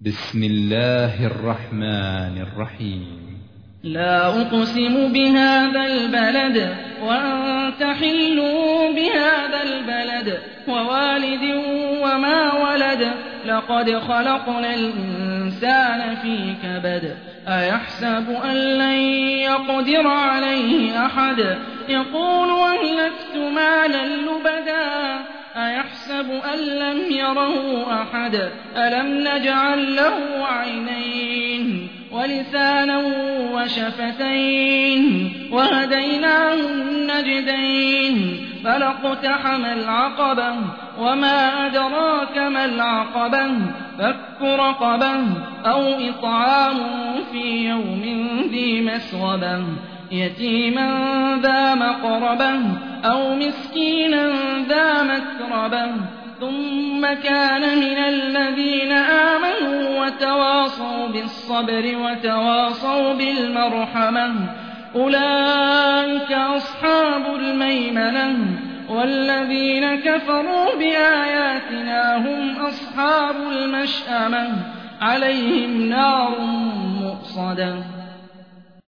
بسم الله الرحمن الرحيم. لا أقسم بهذا البلد وأنت حل بهذا البلد ووالد وما ولد لقد خلقنا الإنسان في كبد أيحسب أن لن يقدر عليه أحد يقول أهلكت مالا لبدا أيحسب أن لم يره أحد ألم نجعل له عينين ولسانا وشفتين وهديناه النجدين فلاقتحم العقبة وما أدراك ما العقبة فك رقبة أو إطعام في يوم ذي مسغبة يتيما ذا مقربة أو مسكينا ذا متربة ثم كان من الذين آمنوا وتواصوا بالصبر وتواصوا بالمرحمة أولئك أصحاب الميمنة والذين كفروا بآياتنا هم أصحاب المشأمة عليهم نار مؤصدة